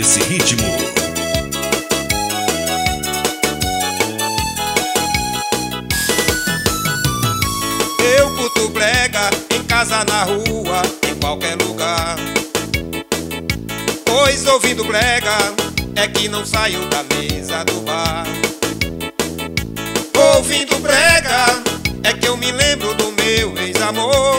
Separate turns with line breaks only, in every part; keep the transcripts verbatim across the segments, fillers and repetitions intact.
nesse ritmo.
Eu curto brega em casa, na rua, em qualquer lugar. Pois ouvindo brega é que não saio da mesa do bar. Ouvindo brega é que eu me lembro do meu ex-amor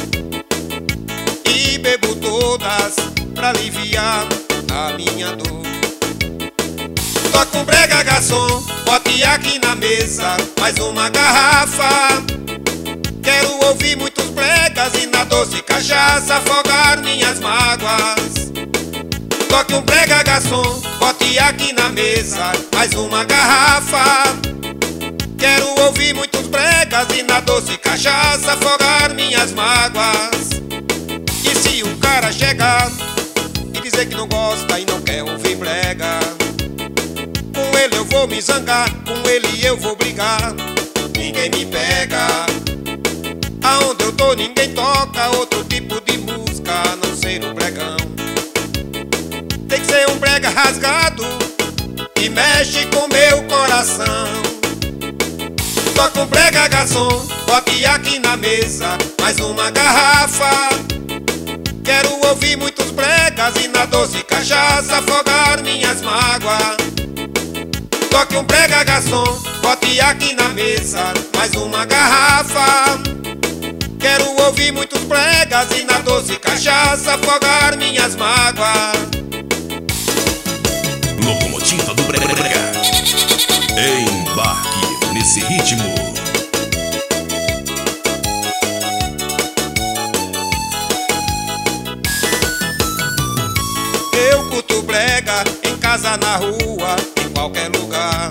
e bebo todas pra aliviar a minha dor. Toca um brega, garçom, bote aqui na mesa mais uma garrafa. Quero ouvir muitos bregas e na doce cachaça afogar minhas mágoas. Toque um brega, garçom, bote aqui na mesa mais uma garrafa. Quero ouvir muitos bregas e na doce cachaça afogar minhas mágoas. E se o cara chegar e dizer que não gosta e não quer ouvir brega, com ele eu vou me zangar, com ele eu vou brigar. Ninguém me pega. Aonde eu tô ninguém toca outro tipo de música a não ser o bregão. Tem que ser um brega rasgado e mexe com meu coração. Toca um brega, garçom, bote aqui na mesa mais uma garrafa. Quero ouvir muitos bregas e na doce cachaça afogar minhas mágoas. Toque um brega, garçom, bote aqui na mesa mais uma garrafa. Quero ouvir muitos bregas e na doce cachaça afogar minhas mágoas.
Locomotiva do brega, embarque nesse ritmo.
Eu curto brega em casa, na rua, em qualquer lugar.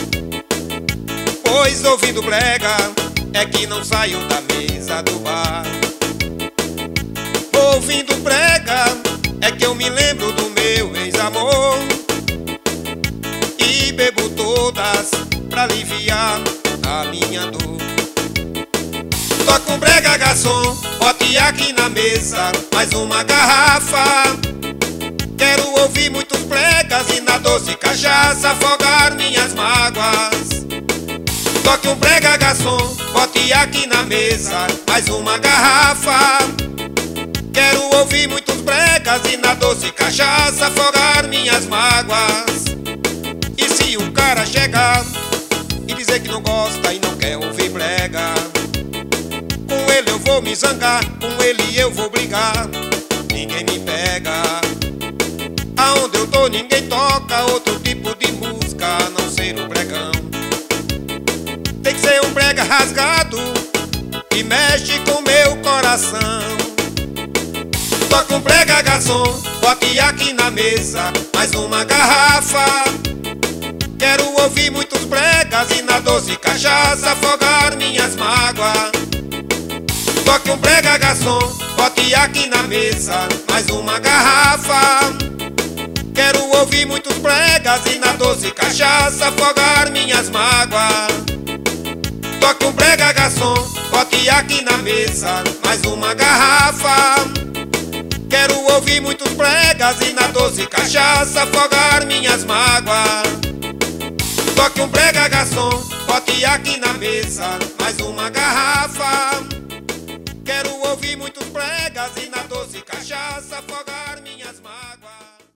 Pois ouvindo brega é que não saio da mesa do bar. Ouvindo brega é que eu me lembro do meu ex-amor e bebo todas pra aliviar a minha dor. Toca um brega, garçom, bote aqui na mesa mais uma garrafa. Quero ouvir muitos bregas e na doce cachaça afogar minhas mágoas. Toque um brega, garçom, bote aqui na mesa mais uma garrafa. Quero ouvir muitos bregas e na doce cachaça afogar minhas mágoas. E se o cara chegar e dizer que não gosta e não quer ouvir brega, com ele eu vou me zangar, com ele eu vou brigar. Ninguém me pega. Aonde eu tô ninguém toca outro tipo de música a não ser o bregão. Tem que ser um brega rasgado e mexe com meu coração. Toca um brega, garçom, bote aqui na mesa mais uma garrafa. Quero ouvir muitos bregas e na doce cachaça afogar minhas mágoas. Toque um brega, garçom, bote aqui na mesa mais uma garrafa. Quero ouvir muitos bregas e na doce cachaça afogar minhas mágoas. Toque um brega, garçom, bote aqui na mesa mais uma garrafa. Quero ouvir muitos bregas e na doce cachaça afogar minhas mágoas. Toque um brega, garçom, bote aqui na mesa mais uma garrafa. Quero ouvir muitos bregas e na doce cachaça afogar minhas mágoas.